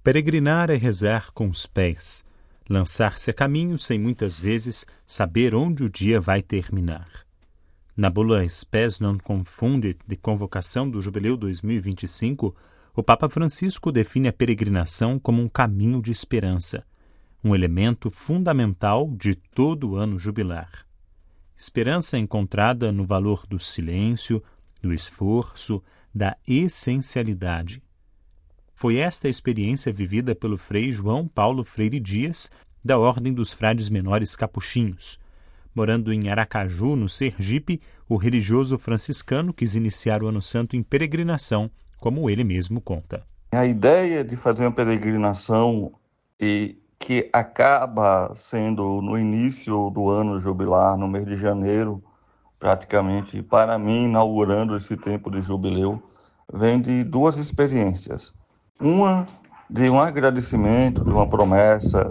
Peregrinar é rezar com os pés, lançar-se a caminho sem muitas vezes saber onde o dia vai terminar. Na bula Spes non confundit de convocação do Jubileu 2025, o Papa Francisco define a peregrinação como um caminho de esperança, um elemento fundamental de todo o ano jubilar. Esperança encontrada no valor do silêncio, do esforço, da essencialidade. Foi esta a experiência vivida pelo Frei João Paulo Freire Dias, da Ordem dos Frades Menores Capuchinhos. Morando em Aracaju, no Sergipe, o religioso franciscano quis iniciar o Ano Santo em peregrinação, como ele mesmo conta. A ideia de fazer uma peregrinação e que acaba sendo no início do ano jubilar, no mês de janeiro, praticamente, para mim, inaugurando esse tempo de jubileu, vem de duas experiências. Uma de um agradecimento, de uma promessa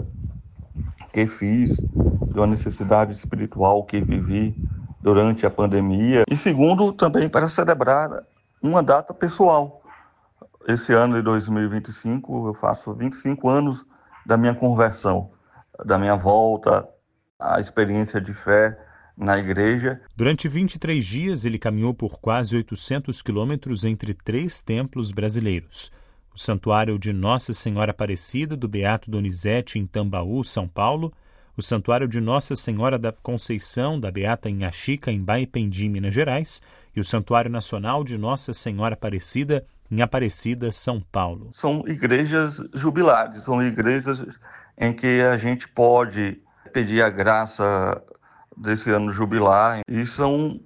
que fiz, de uma necessidade espiritual que vivi durante a pandemia. E segundo, também para celebrar uma data pessoal. Esse ano de 2025, eu faço 25 anos da minha conversão, da minha volta à experiência de fé na igreja. Durante 23 dias, ele caminhou por quase 800 quilômetros entre 3 templos brasileiros. O Santuário de Nossa Senhora Aparecida, do Beato Donizete, em Tambaú, São Paulo, o Santuário de Nossa Senhora da Conceição, da Beata Inhaxica, em Baipendi, Minas Gerais, e o Santuário Nacional de Nossa Senhora Aparecida, em Aparecida, São Paulo. São igrejas jubilares, são igrejas em que a gente pode pedir a graça desse ano jubilar, e são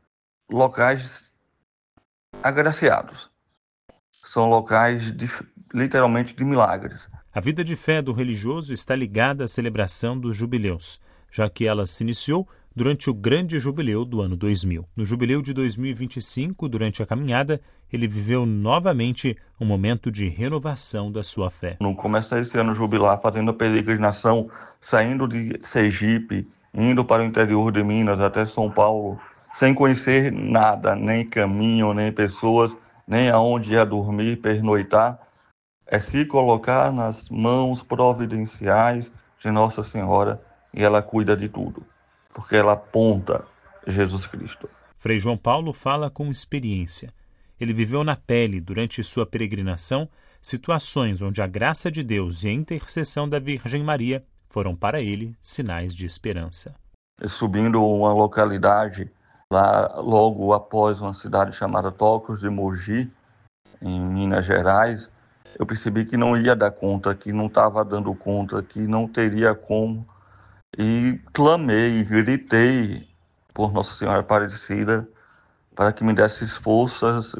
locais agraciados. São locais literalmente de milagres. A vida de fé do religioso está ligada à celebração dos jubileus, já que ela se iniciou durante o grande jubileu do ano 2000. No jubileu de 2025, durante a caminhada, ele viveu novamente um momento de renovação da sua fé. Não comecei esse ano jubilar fazendo a peregrinação, saindo de Sergipe, indo para o interior de Minas, até São Paulo, sem conhecer nada, nem caminho, nem pessoas, nem aonde ia dormir, pernoitar. É se colocar nas mãos providenciais de Nossa Senhora e ela cuida de tudo, porque ela aponta Jesus Cristo. Frei João Paulo fala com experiência. Ele viveu na pele, durante sua peregrinação, situações onde a graça de Deus e a intercessão da Virgem Maria foram para ele sinais de esperança. Subindo uma localidade, lá logo após uma cidade chamada Tocos de Mogi, em Minas Gerais, eu percebi que não ia dar conta, que não estava dando conta, que não teria como. E clamei, gritei por Nossa Senhora Aparecida para que me desse forças,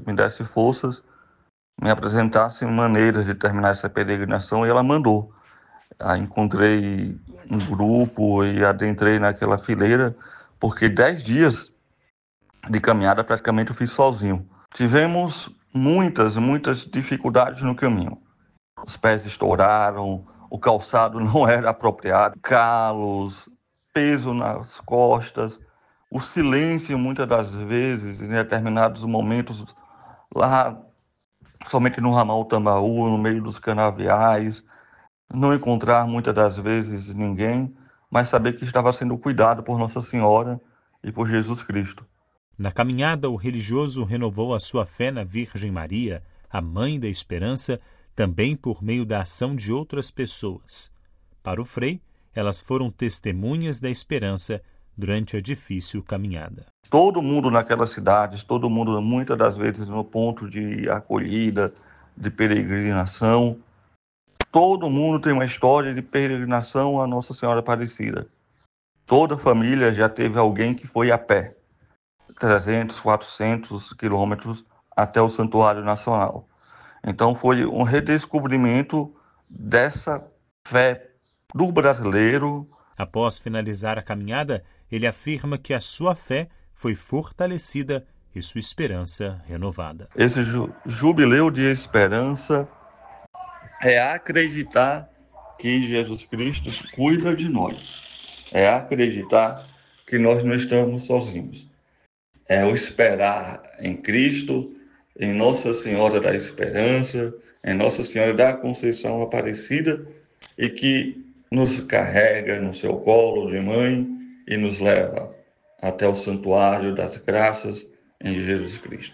me apresentasse maneiras de terminar essa peregrinação, e ela mandou. Aí encontrei um grupo e adentrei naquela fileira, porque 10 dias de caminhada praticamente eu fiz sozinho. Tivemos muitas dificuldades no caminho. Os pés estouraram, o calçado não era apropriado, calos, peso nas costas, o silêncio muitas das vezes, em determinados momentos, lá somente no ramal Tambaú, no meio dos canaviais, não encontrar muitas das vezes ninguém, mas saber que estava sendo cuidado por Nossa Senhora e por Jesus Cristo. Na caminhada, o religioso renovou a sua fé na Virgem Maria, a Mãe da Esperança, também por meio da ação de outras pessoas. Para o Frei, elas foram testemunhas da esperança durante a difícil caminhada. Todo mundo naquelas cidades, todo mundo muitas das vezes no ponto de acolhida, de peregrinação, todo mundo tem uma história de peregrinação a Nossa Senhora Aparecida. Toda família já teve alguém que foi a pé, 300, 400 quilômetros até o Santuário Nacional. Então foi um redescobrimento dessa fé do brasileiro. Após finalizar a caminhada, ele afirma que a sua fé foi fortalecida e sua esperança renovada. Esse jubileu de esperança é acreditar que Jesus Cristo cuida de nós. É acreditar que nós não estamos sozinhos. É o esperar em Cristo, em Nossa Senhora da Esperança, em Nossa Senhora da Conceição Aparecida e que nos carrega no seu colo de mãe e nos leva até o santuário das graças em Jesus Cristo.